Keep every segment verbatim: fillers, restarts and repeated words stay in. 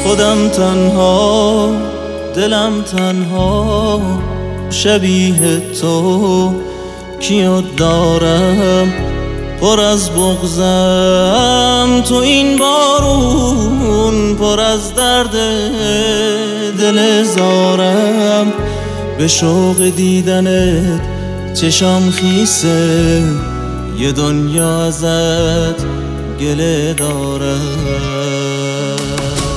خودم تنها، دلم تنها، شبیه تو کیو دارم؟ پر از بغضم تو این بارون، پر از درد دل زارم. به شوق دیدنت چشام خیسه، یه دنیا ازت گله دارم.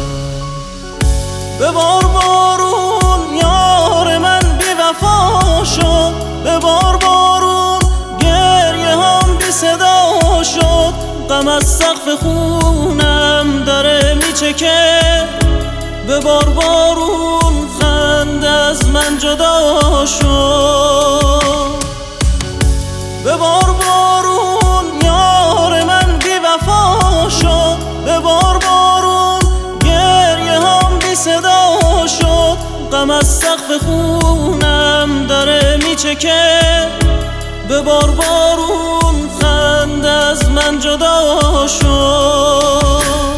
به بار بارون یار من بی وفا شد، به بار بارون گریه هم بی صدا شد. غم از سقف خونم داره میچکه، به بار بارون خنده از من جدا شد. به بار بارون یار من بی وفا شد، به بار بارون گریه هم بی صدا شد. غم از سقف خونم داره میچکه، به بار بارون خنده از من جدا شد.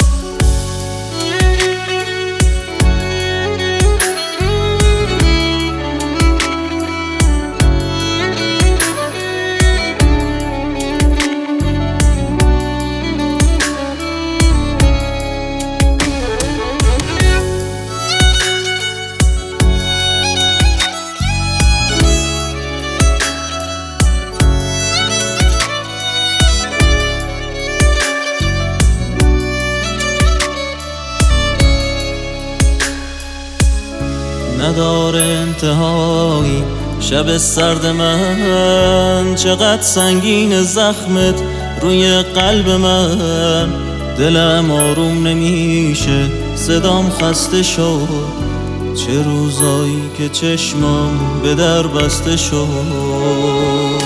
نداره انتهایی شب سرد من، چقدر سنگین زخمت روی قلب من. دلم آروم نمیشه، صدام خسته شد، چه روزایی که چشمام به در بسته شد.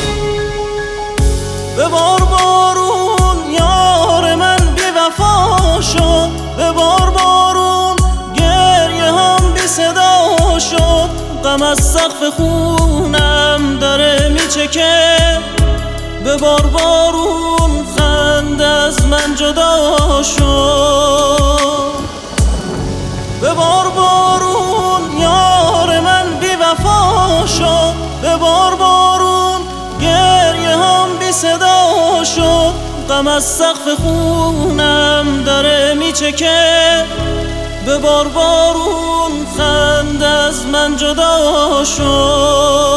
به بار بارون یار من بی وفا شد، به بار بارون گریه هم بی صدا شد. غم از سقف خونم داره میچکه، به بار بارون خنده از من جدا شد. به بار بارون یار من بی وفا شد، به بار بارون گریه هم بی صدا شد. غم از سقف خونم داره میچکه، به بار بارون خنده از من جدا شد.